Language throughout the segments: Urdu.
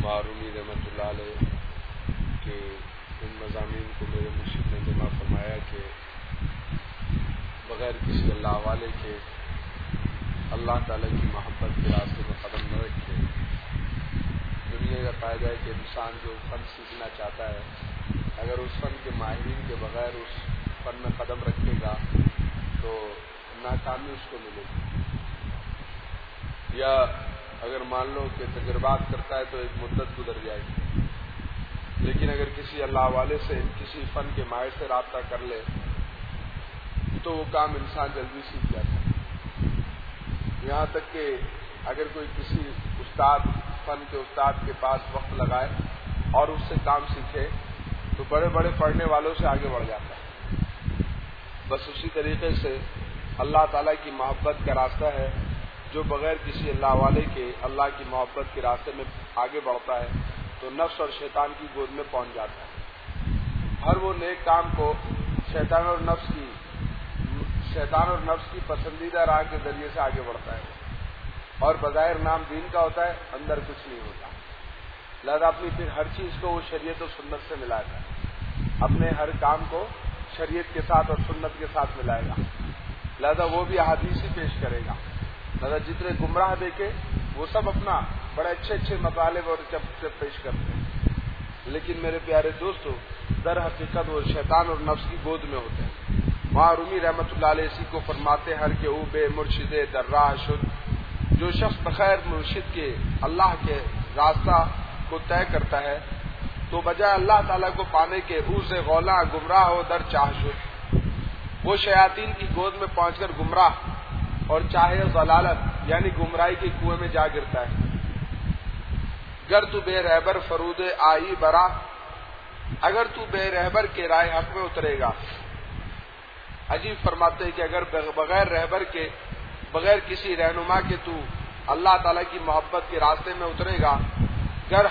معرومی رحمۃ اللہ علیہ کے ان مضامین کو میرے مرشد نے جمع فرمایا کہ بغیر کسی اللہ والے کے اللہ تعالیٰ کی محبت کے راستے میں قدم نہ رکھے۔ دنیا کا قاعدہ ہے کہ انسان جو فن سیکھنا چاہتا ہے اگر اس فن کے ماہرین کے بغیر اس فن میں قدم رکھے گا تو ناکامی اس کو ملے گی، یا اگر مان لو کہ تجربات کرتا ہے تو ایک مدت گزر جائے گی، لیکن اگر کسی اللہ والے سے کسی فن کے ماہر سے رابطہ کر لے تو وہ کام انسان جلدی سیکھ جاتا ہے۔ یہاں تک کہ اگر کوئی کسی استاد فن کے استاد کے پاس وقت لگائے اور اس سے کام سیکھے تو بڑے بڑے پڑھنے والوں سے آگے بڑھ جاتا ہے۔ بس اسی طریقے سے اللہ تعالیٰ کی محبت کا راستہ ہے جو بغیر کسی اللہ والے کے اللہ کی محبت کے راستے میں آگے بڑھتا ہے تو نفس اور شیطان کی گود میں پہنچ جاتا ہے۔ ہر وہ نیک کام کو شیطان اور نفس کی پسندیدہ راہ کے ذریعے سے آگے بڑھتا ہے، اور بظاہر نام دین کا ہوتا ہے، اندر کچھ نہیں ہوتا۔ لہذا اپنی پھر ہر چیز کو وہ شریعت و سنت سے ملاتا ہے، اپنے ہر کام کو شریعت کے ساتھ اور سنت کے ساتھ ملائے گا، لہذا وہ بھی احادیث ہی پیش کرے گا۔ لہذا جتنے گمراہ دیکھے وہ سب اپنا بڑے اچھے مطالب اور جب پیش کرتے ہیں، لیکن میرے پیارے دوستو در حقیقت وہ شیطان اور نفس کی گود میں ہوتے ہیں۔ معرومی رحمۃ اللہ علیہ اسی کو فرماتے ہر کے او بے مرشد در راہ شد، جو شخص بغیر مرشد کے اللہ کے راستہ کو طے کرتا ہے تو بجائے اللہ تعالیٰ کو پانے کے او سے غولا گمراہ ہو در چاہ شد، وہ شیاطین کی گود میں پہنچ کر گمراہ اور چاہے ضلالت یعنی گمراہی کے کنویں میں جا گرتا ہے۔ گر تو بے رہبر فرود آئی برا، اگر تو بے رہبر کے رائے حق میں اترے گا۔ عجیب فرماتے ہیں کہ اگر بغیر رہبر کے بغیر کسی رہنما کے تو اللہ تعالیٰ کی محبت کے راستے میں اترے گا، گر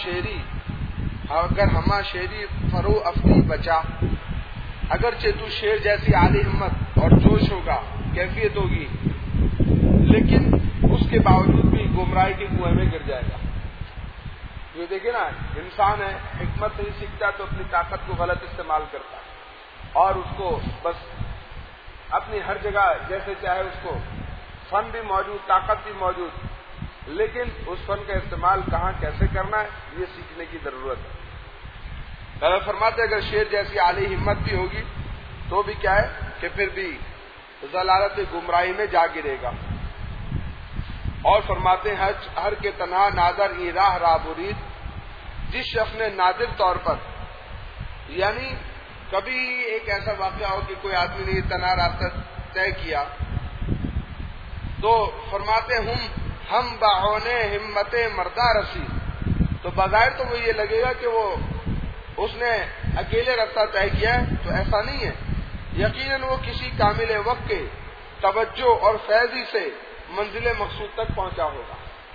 ہما شیری فرو افنی بچا، اگرچہ تو شیر جیسی عالی ہمت اور جوش ہوگا، کیفیت ہوگی، لیکن اس کے باوجود بھی گمراہی کے کنویں میں گر جائے گا۔ یہ دیکھیں نا، انسان ہے حکمت نہیں سیکھتا تو اپنی طاقت کو غلط استعمال کرتا ہے، اور اس کو بس اپنی ہر جگہ جیسے چاہے اس کو فن بھی موجود، طاقت بھی موجود، لیکن اس فن کا استعمال کہاں کیسے کرنا ہے یہ سیکھنے کی ضرورت ہے۔ فرماتے اگر شیر جیسی عالی ہمت بھی ہوگی تو بھی کیا ہے کہ پھر بھی ضلالت گمراہی میں جا گرے گا۔ اور فرماتے ہیں ہر کے تنہا نادر ای راہ رابورید، جس شخص نے نادر طور پر، یعنی کبھی ایک ایسا واقعہ ہو کہ کوئی آدمی نے تنہا راستہ طے کیا تو فرماتے ہم باہونے ہمت مردہ رسی، تو بظاہر تو وہ یہ لگے گا کہ وہ اس نے اکیلے راستہ طے کیا ہے، تو ایسا نہیں ہے، یقیناً وہ کسی کامل وقت کے توجہ اور فیضی سے منزل مقصود تک پہنچا ہوگا۔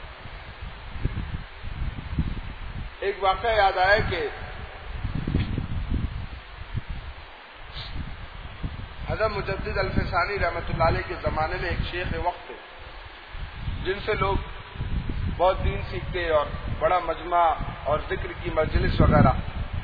ایک واقعہ یاد آیا کہ حضرت مجدد الفسانی رحمۃ اللہ علیہ کے زمانے میں ایک شیخ وقت تھے جن سے لوگ بہت دین سیکھتے اور بڑا مجمع اور ذکر کی مجلس وغیرہ۔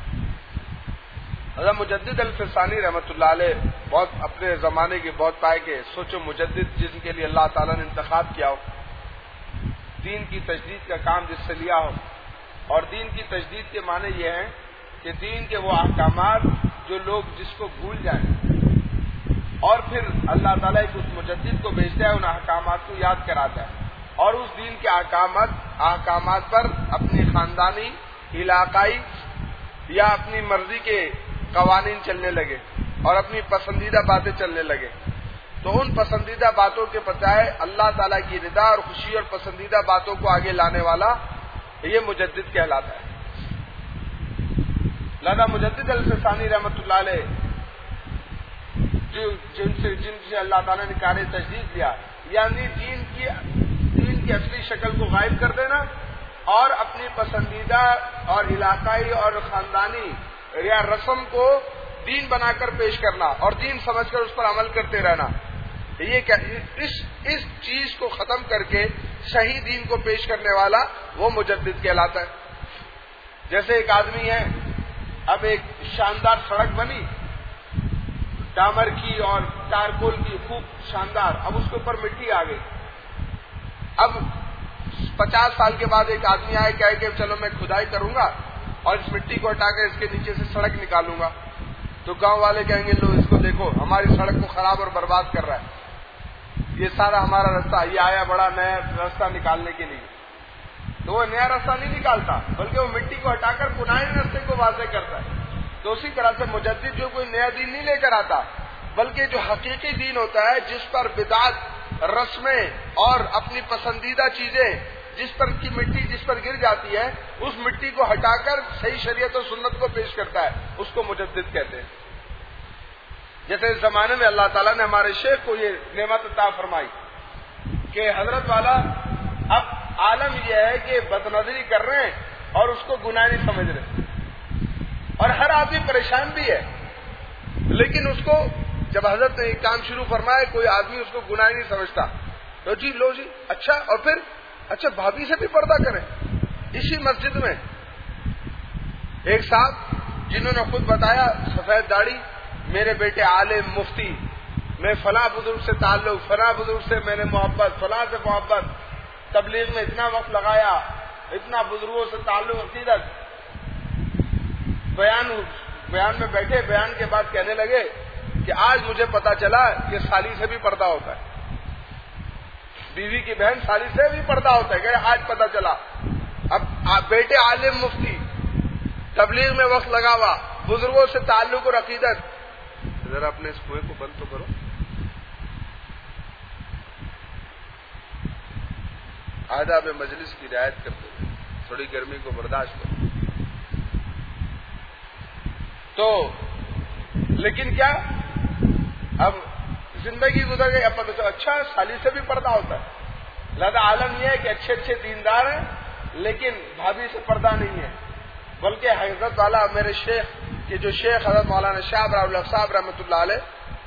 حضرت مجدد الفسانی رحمۃ اللہ علیہ بہت اپنے زمانے کے بہت پائے کہ سوچو مجدد جن کے لیے اللہ تعالیٰ نے انتخاب کیا ہو، دین کی تجدید کا کام جس سے لیا ہو، اور دین کی تجدید کے معنی یہ ہیں کہ دین کے وہ احکامات جو لوگ جس کو بھول جائیں، اور پھر اللہ تعالیٰ ایک اس مجدد کو بھیجتا ہے، ان احکامات کو یاد کراتا ہے، اور اس دین کے احکامات پر اپنی خاندانی، علاقائی یا اپنی مرضی کے قوانین چلنے لگے اور اپنی پسندیدہ باتیں چلنے لگے، تو ان پسندیدہ باتوں کے بجائے اللہ تعالیٰ کی رضا اور خوشی اور پسندیدہ باتوں کو آگے لانے والا یہ مجدد کہلاتا ہے۔ لہذا مجدد الفسانی رحمۃ اللہ علیہ جن سے اللہ تعالیٰ نے کار تجدید دیا، یعنی دین کی اصلی شکل کو غائب کر دینا اور اپنی پسندیدہ اور علاقائی اور خاندانی یا رسم کو دین بنا کر پیش کرنا اور دین سمجھ کر اس پر عمل کرتے رہنا، یہ کیا اس چیز کو ختم کر کے صحیح دین کو پیش کرنے والا وہ مجدد کہلاتا ہے۔ جیسے ایک آدمی ہے، اب ایک شاندار سڑک بنی ڈامر کی اور چارکول کی، خوب شاندار، اب اس کے اوپر مٹی آ گئی. اب 50 سال کے بعد ایک آدمی آئے کہے کہ چلو میں کھدائی کروں گا اور اس مٹی کو ہٹا کر اس کے نیچے سے سڑک نکالوں گا. تو گاؤں والے کہیں گے لو اس کو دیکھو ہماری سڑک کو خراب اور برباد کر رہا ہے، یہ سارا ہمارا راستہ، یہ آیا بڑا نیا راستہ نکالنے کے لیے. تو وہ نیا راستہ نہیں نکالتا بلکہ وہ مٹی کو ہٹا کر پرانے راستے کو واضح کرتا ہے. تو اسی طرح سے مجدد جو کوئی نیا دین نہیں لے کر آتا بلکہ جو حقیقی دین ہوتا ہے، جس پر بدعت، رسمیں اور اپنی پسندیدہ چیزیں جس پر کی مٹی جس پر گر جاتی ہے، اس مٹی کو ہٹا کر صحیح شریعت و سنت کو پیش کرتا ہے، اس کو مجدد کہتے ہیں. جیسے اس زمانے میں اللہ تعالیٰ نے ہمارے شیخ کو یہ نعمت عطا فرمائی کہ حضرت والا اب عالم یہ ہے کہ بد نظری کر رہے ہیں اور اس کو گناہ نہیں سمجھ رہے، اور ہر آدمی پریشان بھی ہے. لیکن اس کو جب حضرت نے ایک کام شروع فرمایا، کوئی آدمی اس کو گناہ نہیں سمجھتا، تو جی لو جی اچھا، اور پھر اچھا بھابھی سے بھی پردہ کریں. اسی مسجد میں ایک صاحب جنہوں نے خود بتایا، سفید داڑھی، میرے بیٹے عالم مفتی، میں فلاں بزرگ سے تعلق، فلاں بزرگ سے میں نے محبت، فلاں سے محبت، تبلیغ میں اتنا وقت لگایا، اتنا بزرگوں سے تعلق، عقیدت. بیان میں بیٹھے، بیان کے بعد کہنے لگے کہ آج مجھے پتا چلا کہ سالی سے بھی پردہ ہوتا ہے، بیوی کی بہن سالی سے بھی پردہ ہوتا ہے. کہ آج پتا چلا. اب بیٹے عالم مفتی، تبلیغ میں وقت لگا ہوا، بزرگوں سے تعلق اور عقیدت. ذرا اپنے اس کنویں کو بند تو کرو. آداب مجلس کی رعایت کرتے ہوئے تھوڑی گرمی کو برداشت کرو. تو لیکن کیا، اب زندگی گزر گئی، اب پتہ چلا اچھا سالی سے بھی پردہ ہوتا ہے. لہذا عالم یہ ہے کہ اچھے اچھے دیندار ہیں لیکن بھابھی سے پردہ نہیں ہے. بلکہ حضرت والا میرے شیخ کے جو شیخ حضرت مولانا شاہ ابراہیم الحق صاحب رحمۃ اللہ علیہ،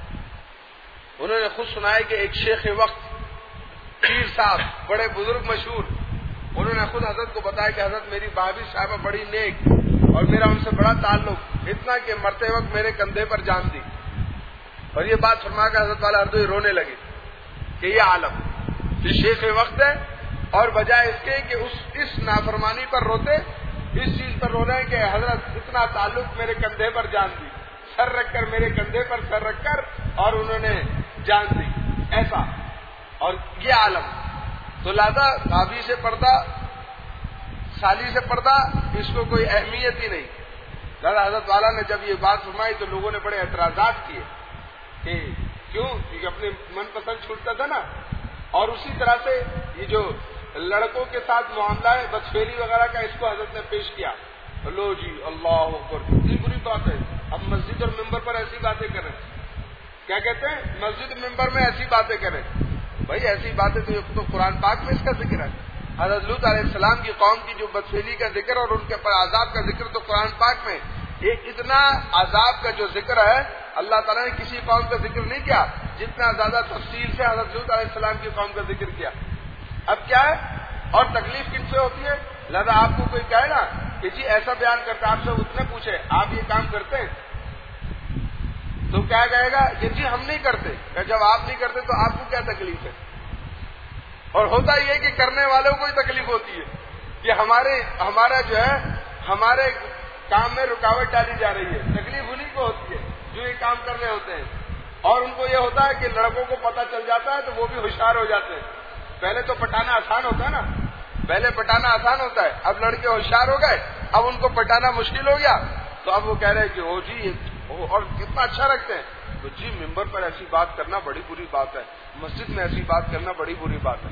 انہوں نے خود سنایا کہ ایک شیخ وقت پیر صاحب بڑے بزرگ مشہور، انہوں نے خود حضرت کو بتایا کہ حضرت میری بھابھی صاحبہ بڑی نیک اور میرا ان سے بڑا تعلق، اتنا کہ مرتے وقت میرے کندھے پر جان دی. اور یہ بات فرما کر حضرت والا اردو رونے لگے کہ یہ عالم یہ شیخ وقت ہے، اور بجائے اس کے کہ اس نافرمانی پر روتے، اس چیز پر رو رہے ہیں کہ حضرت اتنا تعلق میرے کندھے پر جان دی، سر رکھ کر میرے کندھے پر سر رکھ کر اور انہوں نے جان دی. ایسا اور یہ عالم. تو لہذا بھابھی سے پردہ، سالی سے پردہ، اس کو کوئی اہمیت ہی نہیں. لہذا حضرت والا نے جب یہ بات فرمائی تو لوگوں نے بڑے اعتراضات کیے کہ کیوں، کیونکہ اپنے من پسند چھوٹتا تھا نا. اور اسی طرح سے یہ جو لڑکوں کے ساتھ معاملہ ہے بدفعلی وغیرہ کا، اس کو حضرت نے پیش کیا. لو جی اللہ اکبر، کتنی بری بات ہے. اب مسجد اور ممبر پر ایسی باتیں کریں، کیا کہتے ہیں، مسجد ممبر میں ایسی باتیں کریں. بھائی ایسی باتیں تو قرآن پاک میں اس کا ذکر ہے. حضرت لوط علیہ السلام کی قوم کی جو بدفعلی کا ذکر اور ان کے پر عذاب کا ذکر تو قرآن پاک میں ایک اتنا عذاب کا جو ذکر ہے، اللہ تعالیٰ نے کسی قوم کا ذکر نہیں کیا جتنا زیادہ تفصیل سے حضرت لوط علیہ السلام کی قوم کا ذکر کیا. اب کیا ہے، اور تکلیف کن سے ہوتی ہے. لہذا آپ کو کوئی کہے نا کہ جی ایسا بیان کرتا، آپ سے اتنے پوچھے آپ یہ کام کرتے ہیں تو کیا کہے گا کہ جی ہم نہیں کرتے. جب آپ نہیں کرتے تو آپ کو کیا تکلیف ہے. اور ہوتا یہ کہ کرنے والوں کو ہی تکلیف ہوتی ہے کہ ہمارا جو ہے ہمارے کام میں رکاوٹ ڈالی جا رہی ہے. تکلیف انہیں کو ہوتی ہے جو یہ کام کر رہے ہوتے ہیں. اور ان کو یہ ہوتا ہے کہ لڑکوں کو پتہ چل جاتا ہے تو وہ بھی ہوشیار ہو جاتے ہیں. پہلے تو پٹانا آسان ہوتا ہے نا، پہلے پٹانا آسان ہوتا ہے، اب لڑکے ہوشیار ہو گئے، اب ان کو پٹانا مشکل ہو گیا. تو اب وہ کہہ رہے ہیں کہ جی اور کتنا اچھا رکھتے ہیں. تو جی ممبر پر ایسی بات کرنا بڑی بری بات ہے، مسجد میں ایسی بات کرنا بڑی بری بات ہے.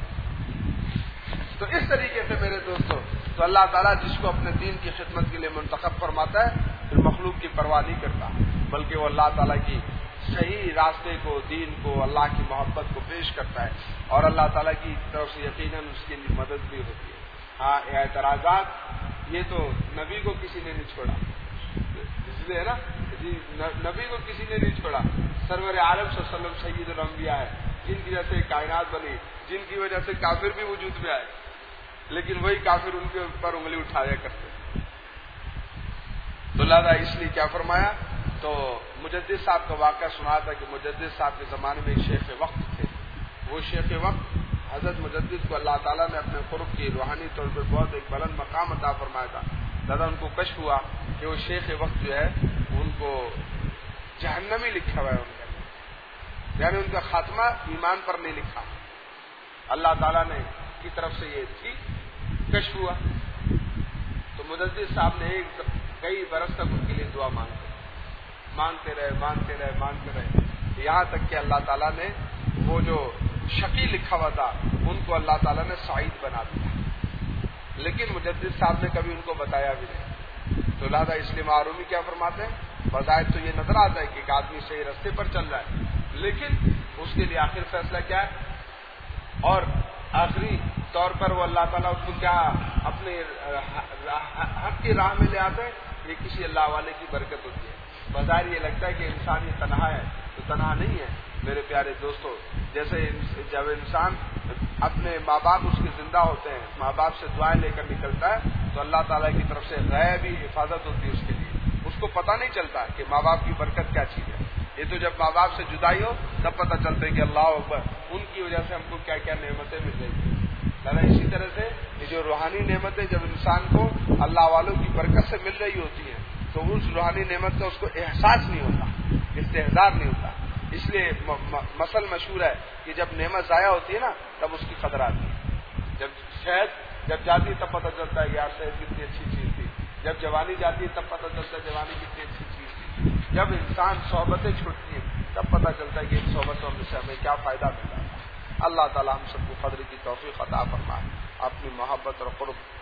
تو اس طریقے سے میرے دوستوں، تو اللہ تعالیٰ جس کو اپنے دین کی خدمت کے لیے منتخب فرماتا ہے پھر مخلوق کی پرواہ نہیں کرتا، بلکہ وہ اللہ تعالیٰ کی صحیح راستے کو، دین کو، اللہ کی محبت کو پیش کرتا ہے، اور اللہ تعالیٰ کی طرف سے یقیناً اس کے لیے مدد بھی ہوتی ہے. ہاں اعتراضات، یہ تو نبی کو کسی نے نہیں چھوڑا، اس لیے ہے نا جی نبی کو کسی نے نہیں چھوڑا. سرور عالم صلی اللہ علیہ وسلم سید الانبیاء ہے، جن کی وجہ سے کائنات بنی، جن کی وجہ سے کافر بھی وجود میں آئے، لیکن وہی کافر ان کے اوپر انگلی اٹھایا کرتے. تو لہٰذا اس لیے کیا فرمایا، تو مجدد صاحب کا واقعہ سنا تھا کہ مجدد صاحب کے زمانے میں ایک شیخ وقت تھے. وہ شیخ وقت حضرت مجدد کو اللہ تعالیٰ نے اپنے قرب کی روحانی طور پر بہت ایک بلند مقام عطا فرمایا تھا. دادا ان کو کشف ہوا کہ وہ شیخ وقت جو ہے ان کو جہنمی لکھا ہوا ہے ان کا، یعنی ان کا خاتمہ ایمان پر نہیں لکھا. اللہ تعالیٰ نے کی طرف سے یہ تھی کشف ہوا. تو مجدد صاحب نے کئی برس تک ان کے لیے دعا مانگتے رہے یہاں تک کہ اللہ تعالیٰ نے وہ جو شقی لکھا ہوا تھا ان کو اللہ تعالیٰ نے سعید بنا دیا. لیکن مجدد صاحب نے کبھی ان کو بتایا بھی نہیں. تو لہٰذا اس لیے معرومی کیا فرماتے ہیں، بظاہر تو یہ نظر آتا ہے کہ ایک آدمی صحیح راستے پر چل رہا ہے، لیکن اس کے لیے آخر فیصلہ کیا ہے، اور آخری طور پر وہ اللہ تعالیٰ اس کو کیا اپنے حق کی راہ میں لے آتے ہیں. یہ کسی اللہ والے کی برکت ہوتی ہے. بظاہر یہ لگتا ہے کہ انسان یہ تنہا ہے، تو تنہا نہیں ہے میرے پیارے دوستوں. جیسے جب انسان اپنے ماں باپ اس کے زندہ ہوتے ہیں، ماں باپ سے دعائیں لے کر نکلتا ہے، تو اللہ تعالیٰ کی طرف سے غیبی حفاظت ہوتی ہے اس کے لیے. اس کو پتہ نہیں چلتا کہ ماں باپ کی برکت کیا چیز ہے. یہ تو جب ماں باپ سے جدائی ہو تب پتہ چلتا ہے کہ اللہ اکبر، ان کی وجہ سے ہم کو کیا کیا نعمتیں مل رہی ہیں. اسی طرح سے یہ جو روحانی نعمتیں جب انسان کو اللہ والوں کی برکت سے مل رہی ہوتی ہیں تو اس روحانی نعمت کا اس کو احساس نہیں ہوتا، استحضار نہیں ہوتا. اس لیے مثل مشہور ہے کہ جب نعمت ضائع ہوتی ہے نا تب اس کی قدر آتی ہے. جب شہد جب جاتی ہے تب پتہ چلتا ہے کہ یار شہد کتنی اچھی چیز تھی. جب جوانی جاتی ہے تب پتہ چلتا ہے جوانی کتنی اچھی چیز تھی. جب انسان صحبتیں چھوڑتی ہیں تب پتہ چلتا ہے کہ ان صحبتوں میں سے ہمیں کیا فائدہ مل رہا ہے. اللہ تعالیٰ ہم سب کو قدر کی توفیق عطا فرمائے، اپنی محبت اور قرب